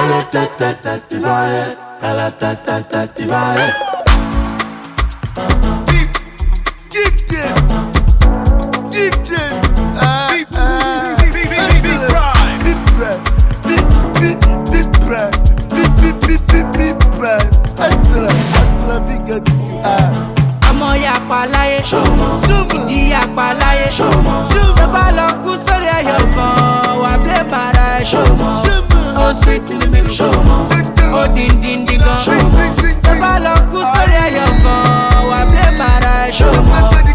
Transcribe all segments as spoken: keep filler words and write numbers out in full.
Elle est tête tête tête tu vas elle est tête tête tête tu vas Ọmọ yapa láyé, ìdí yapa láyé, tó bá lọ kú sórí ẹyọ kan, wà blé mara ẹ̀. Ó sweet in the middle, ó díndíndín gan. Tó bá lọ kú sórí ẹyọ kan, wà blé mara ẹ̀.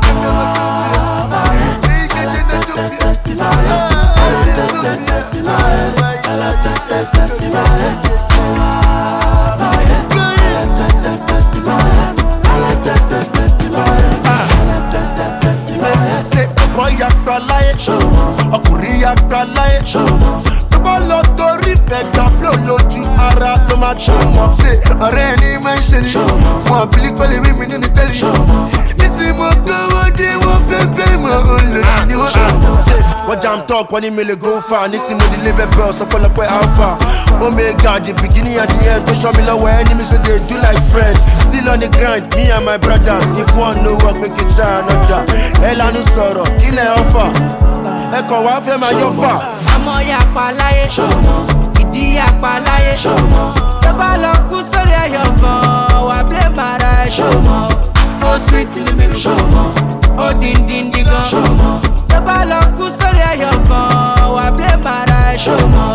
Yàgbà láyé, ọkùnrin yàgbà láyé. Tó bá lọ torí fẹ́ gbàgbọ́ lójú ara ló máa tó mọ̀. Ṣé ọ̀rẹ́ ẹni máa ń ṣe ni? Wọ́n bìlí pẹ̀lú rí mi nínú tẹ́lẹ̀. Nísìnyí mo kówó dé wọ́n fẹ́ bẹ́ẹ̀ mọ̀ olórí ni wọ́n. Ṣé wọ́n jam talk wọ́n ní mi lè go far? Nísìnyí mo dilé bẹ́ẹ̀ ọ̀sọ́pọ̀lọpọ̀ alpha. Omega the beginning and the end tó ṣọ́ mi lọ́wọ́ enemies wey dey do like friends. Still on the grind, me and my brothers. If one no work, make it try another. Ẹ lanu sọ̀rọ̀, kílẹ̀ ọ̀fà. Ẹ kàn wá fẹ́ máa yọ fà. Ọmọ yapa láyé, ìdí yapa láyé. Tó bá lọ kú sórí ẹyọ kan, wà blé mara ẹ̀. Ó sweet in the middle, ó díndíndín gan. Tó bá lọ kú sórí ẹyọ kan, wà blé mara ẹ̀.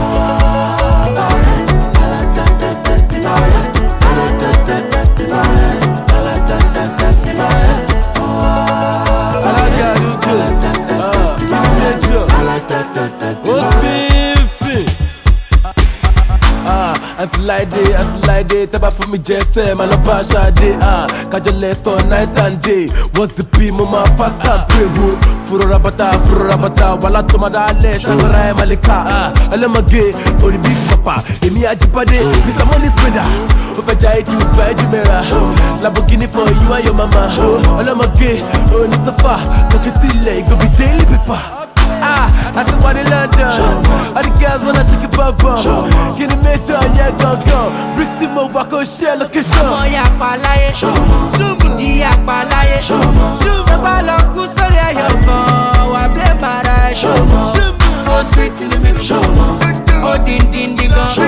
Until I day, until I day, tẹ́bà fún mi jẹ́ sẹ́, máa lọ bá aṣááde. Kájọ lẹ́tọ̀ night and day, what's the P? Mo máa fast and pray wo. Fúru rabata, fúru rabata, wàhálà tó máa dálẹ̀, ṣàgbọ́ra ẹ̀ máa lè ká. Ẹlẹ́mọ̀gé, orí big papa, èmi Ajíbádé, Mister Money Spender. Ó fẹ́ ja ètò ìgbà ẹ̀jú mẹ́ra. Lamborghini for you and your mama. Ẹlẹ́mọ̀gé, oní sọ́fà, lókè sílẹ̀, it go be daily paper. Ah, I see one in London. All the girls wanna shake it bum bum. Can you make sure yeah go go? Bricks the mo walk on share location. Ọmọ yapa láyé, ìdí yapa láyé. Tó bá lọ kú sórí ẹyọ kan, wà blé mara ẹ̀. Ó sweet in the middle, ó díndíndín gan.